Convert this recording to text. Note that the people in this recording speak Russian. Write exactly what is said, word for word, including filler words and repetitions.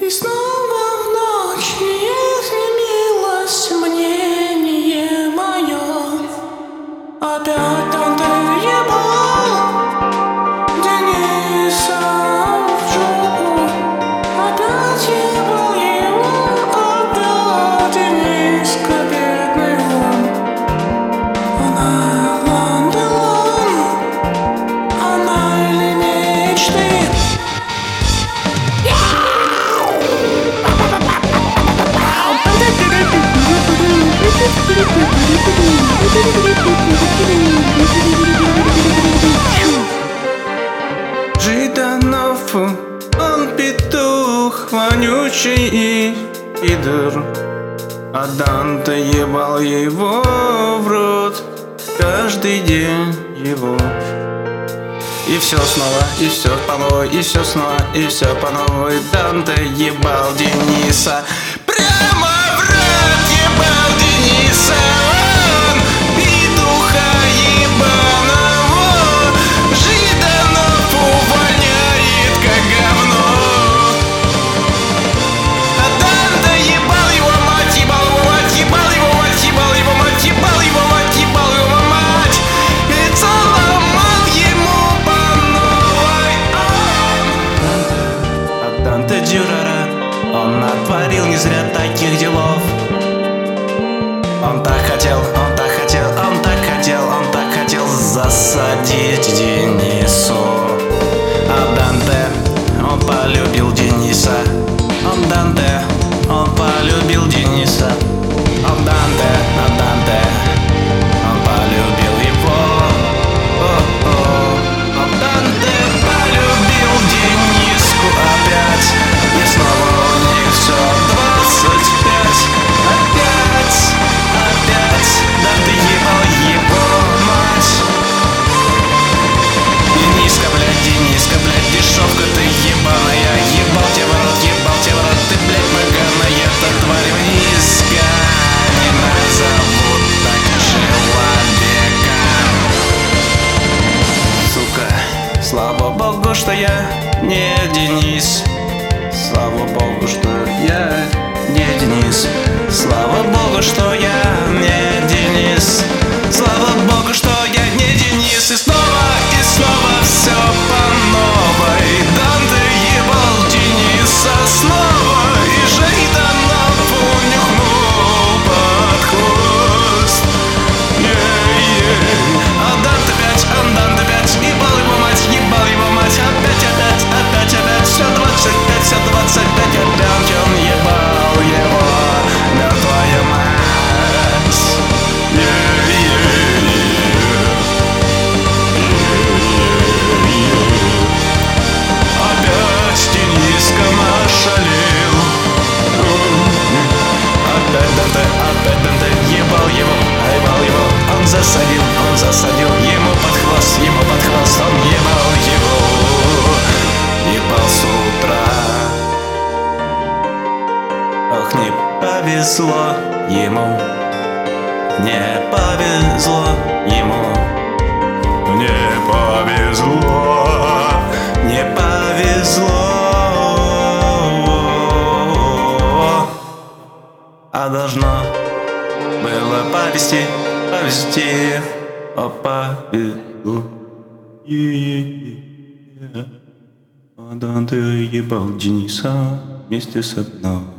И снова в ночь не изменилось мнение мое. Опять он доебал Дениса в жопу. Опять ебал его, опять Дениска бедный он. Она Ланделон, она или мечты. Жиданов, он петух вонючий и пидор, а Данте ебал его в рот каждый день его. И все снова, и все по новой, и все снова, и все по новой. Данте ебал Дениса. Прямо в рот ебал Дениса. Он петуха ебаного. Жиданов увольняет как говно. А Данте ебал его мать, ебал его мать, ебал его мать, ебал его мать, ебал его мать, ебал его мать. И целовал ему по новой. А Данте Дюрара, он натворил не зря таких делов. Он так хотел, он так хотел, он так хотел, он так хотел засадить Денису. А Данте, он полюбил Дениса. Он Данте, он полюбил Дениса. Он Данте, он Данте, он полюбил его. О-о. Он Данте полюбил Дениску опять. И снова у них все двадцать пять. Опять, опять Данте ебал его мать. Дениска, блядь, Дениска, блядь, дешевка ты ебаная. Ебал тебя в рот, ебал тебя в рот, ты, блядь, поганая, эта тварь низко. Не назовут так человека. Сука, слава богу, что я не Денис. Слава богу, что я не Денис. Слава богу, что я не Денис. Слава богу, что я не Денис. И снова, и снова все по новой. Данте ебал Дениса снова. И Жиданов унюхнул под хвост. Yeah-yeah. А Данте опять, а Данте опять ебал его мать, ебал его мать. Опять, опять, опять, опять. Все двадцать пять, все двадцать пять. Опять он ебал его. Мертвая мать. Yeah-yeah-yeah. Опять Дениска нашалил. Опять Данте, опять Данте ебал его, ебал его. Он засадил, он засадил ему под хвост, ему под хвост. Он ебал его, ебал с утра. Ох, не повезло ему, не повезло ему, не повезло, не повезло. А должно было повезти, повезти, а повезло. А Данте ебал Дениса вместе со мной.